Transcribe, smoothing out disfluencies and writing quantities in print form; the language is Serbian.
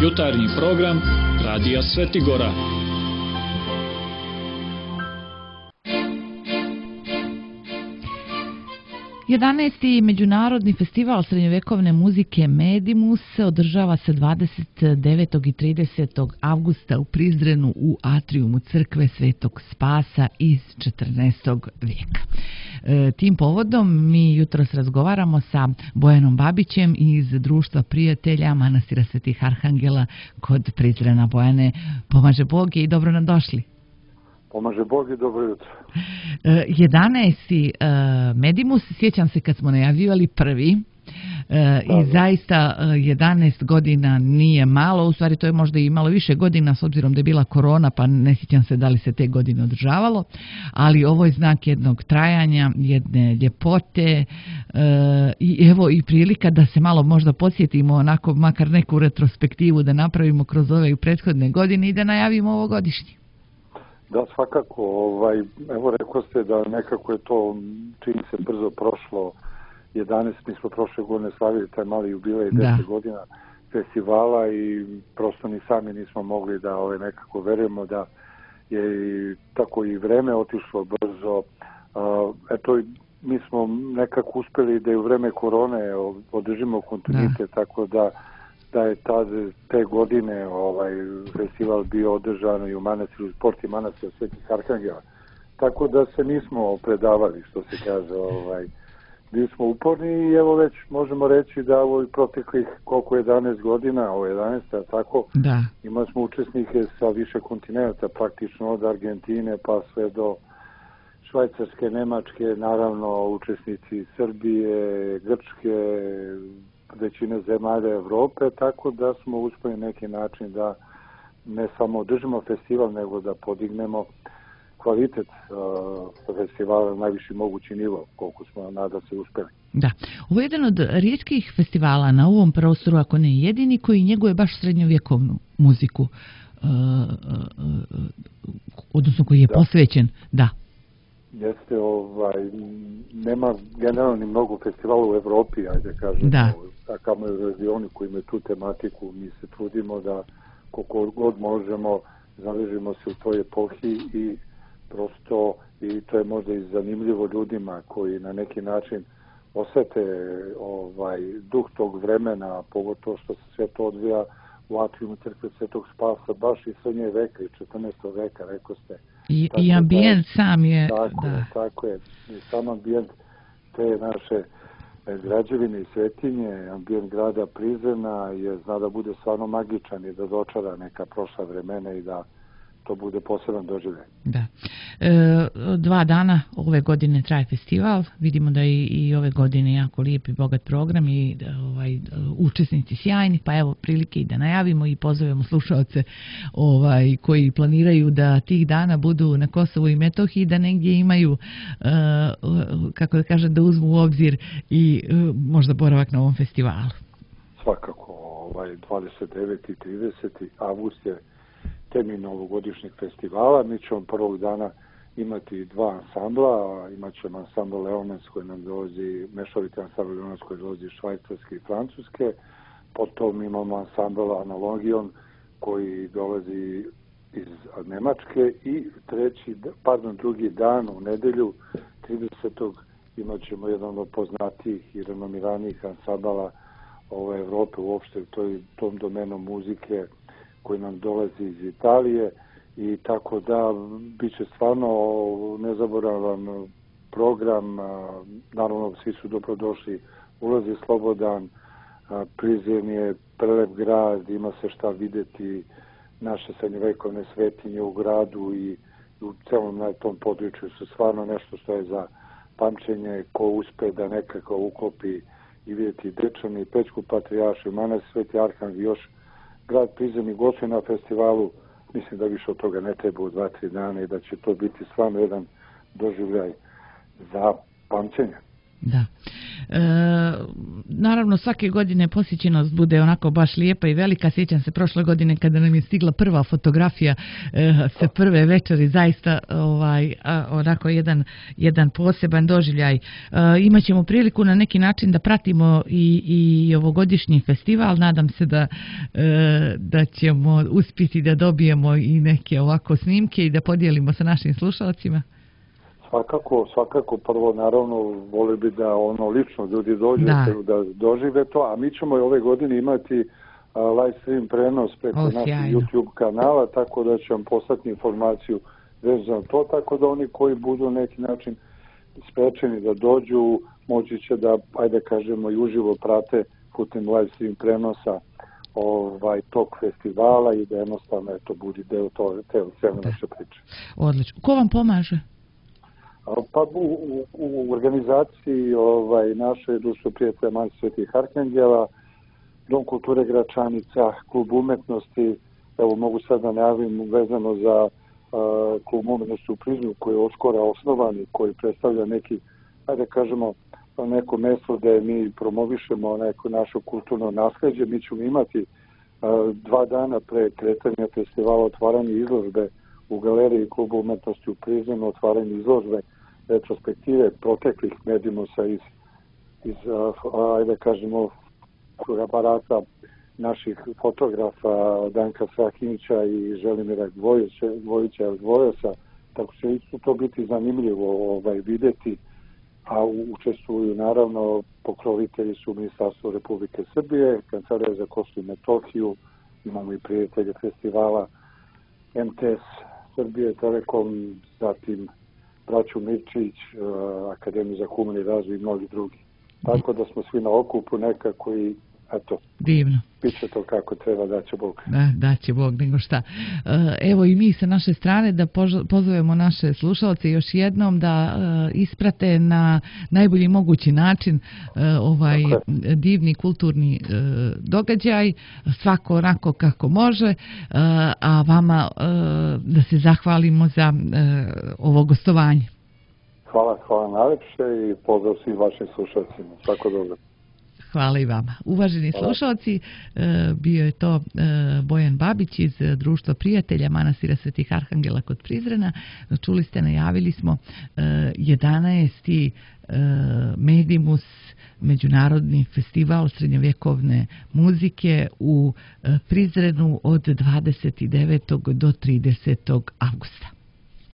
jutarnji program Radija Sveti Gora. Jedanaesti Međunarodni festival srednjovekovne muzike Medimus održava se 29. i 30. avgusta u Prizrenu u atrijumu crkve Svetog Spasa iz 14. vijeka. Tim povodom mi jutros razgovaramo sa Bojanom Babićem iz Društva prijatelja Manastira Svetih Arhangela kod Prizrena. Bojane, pomaže Bog i dobro nam došli. Pomaže Bog i dobro jutro. 11. Medimus, sjećam se kad smo najavljivali prvi, i zaista 11 godina nije malo, u stvari to je možda i malo više godina s obzirom da je bila korona, pa ne sjećam se da li se te godine održavalo, ali ovo je znak jednog trajanja, jedne ljepote i evo i prilika da se malo možda podsjetimo, onako makar neku retrospektivu da napravimo kroz ove prethodne godine i da najavimo ovogodišnji. Da, svakako. Evo rekao ste da nekako je to, čini se, brzo prošlo. 11, mi smo prošle godine slavili taj mali jubilej 10 godina festivala i prosto ni sami nismo mogli da nekako verujemo da je tako i vreme otišlo brzo. Eto, mi smo nekako uspjeli da i u vreme korone održimo kontinuitet, tako da je te godine festival bio održan i u manastiru Sport i manastira Svetih Arhangela. Tako da se nismo predavali, što se kaže, bili smo uporni i evo već možemo reći da u proteklih koliko 11 godina, ovo 11, tako, imali smo učesnike sa više kontinenta, praktično od Argentine pa sve do Švajcarske, Nemačke, naravno učesnici Srbije, Grčke, većine zemalja Evrope, tako da smo uspjeli neki način da ne samo održimo festival, nego da podignemo kvalitet festivala na najviši mogući nivo, koliko smo nadam se uspjeli. Da, ovo je jedan od rijetkih festivala na ovom prostoru, ako ne jedini, koji njeguje baš srednjovjekovnu muziku, odnosno koji je posvećen, Jeste, nema generalno ni mnogo festivala u Evropi, ajde kažemo, a kamo je u regionu koji imaju tu tematiku, mi se trudimo da koliko god možemo zaležimo se u toj epohi i prosto, i to je možda i zanimljivo ljudima koji na neki način osete duh tog vremena, pogotovo što se sve to odvija u atrijumu crkve Svetog Spasa, baš i srednje veka i 14. veka, rekao ste. I ambijent sam je... Tako je. I sam ambijent te naše građevine i svetinje, ambijent grada Prizrena je zna da bude stvarno magičan i da dočara neka prošla vremena i da to bude poseban doživljaj. Da. 2 dana ove godine traje festival. Vidimo da je i ove godine jako lijep i bogat program i učesnici sjajni, pa evo prilike i da najavimo i pozovemo slušaoce koji planiraju da tih dana budu na Kosovu i Metohiji, da negdje imaju, kako da kažem, da uzmu u obzir i možda boravak na ovom festivalu. Svakako, 29. i 30. avgust je termin ovogodišnjeg festivala. Mi ćemo prvog dana imati 2 ansambla. Imat ćemo ansambl Leonens koji nam dolazi, mešoviti ansambl Leonens koji dolazi iz Švajcarske i Francuske. Potom imamo ansambl Analogion koji dolazi iz Nemačke i drugi dan u nedelju 30. imat ćemo jedan od poznatijih i renomiranijih ansambala Evrope uopšte u tom domenu muzike koji nam dolazi iz Italije i tako da bit će stvarno nezaboravan program. Naravno svi su dobrodošli, ulaz je slobodan, Prizren je prelep grad, ima se šta vidjeti, naše srednjovekovne svetinje u gradu i u celom na tom području su stvarno nešto što je za pamćenje, ko uspe da nekako uklopi i vidjeti Dečani, Pećku Patrijaršiju, manastir Sveti Arhangel, još grad Prizren i gostuje na festivalu. Mislim da više od toga ne treba u 2-3 dana i da će to biti stvarno jedan doživljaj za pamćenje. Da. Naravno svake godine posjećenost bude onako baš lijepa i velika. Sjećam se prošle godine kada nam je stigla prva fotografija sa prve večeri, zaista onako jedan poseban doživljaj. Imaćemo priliku na neki način da pratimo i ovogodišnji festival. Nadam se da ćemo uspjeti da dobijemo i neke ovako snimke i da podijelimo sa našim slušalcima. Svakako, prvo naravno voli bi da lično ljudi dođu da dožive to, a mi ćemo i ove godine imati live stream prenos preko naših YouTube kanala, tako da ću vam poslati informaciju vezano to, tako da oni koji budu na neki način sprečeni da dođu, moći će da, ajde kažemo, i uživo prate putem live stream prenosa tog festivala i da jednostavno bude deo te cijele naše priče. Odlično. Ko vam pomaže? Pa u organizaciji naše društvo prijatelja Manastira Svetih Arhangela, Dom kulture Gračanica, Klub umetnosti, evo mogu sad da najavim vezano za Klub umetnosti u Prizrenu koji je oskora osnovan i koji predstavlja neki, ajde kažemo, neko mjesto gdje mi promovišemo neko naše kulturno nasleđe. Mi ćemo imati 2 dana pre kretanja festivala otvaranje izložbe u galeriji Kluba umetnosti u Prizrenu, otvaranje izložbe retrospektive proteklih medimusa iz ajde kažemo, aparata naših fotografa Danka Sahinića i Želimira Gvojosa, tako će isto to biti zanimljivo vidjeti, a učestvuju naravno pokrovitelji su Ministarstvo Republike Srbije, Kancelarija za Kosovo i Metohiju, imamo i prijatelje festivala MTS Srbije, Telekom, zatim braću Mirčić, Akademiju za humani razvoj i mnogi drugi. Tako da smo svi na okupu nekako i eto, divno. Biće to kako treba, daće Bog. Daće Bog, nego šta. Evo i mi sa naše strane da pozovemo naše slušalce još jednom da isprate na najbolji mogući način divni kulturni događaj, svako onako kako može, a vama da se zahvalimo za ovo gostovanje. Hvala najlepše i pozdrav svim vašim slušalcima. Svako dobro. Hvala i vama. Uvaženi slušalci, bio je to Bojan Babić iz Društva prijatelja Manastira Svetih Arhangela kod Prizrena. Čuli ste, najavili smo 11. Medimus, međunarodni festival srednjovjekovne muzike u Prizrenu od 29. do 30. avgusta.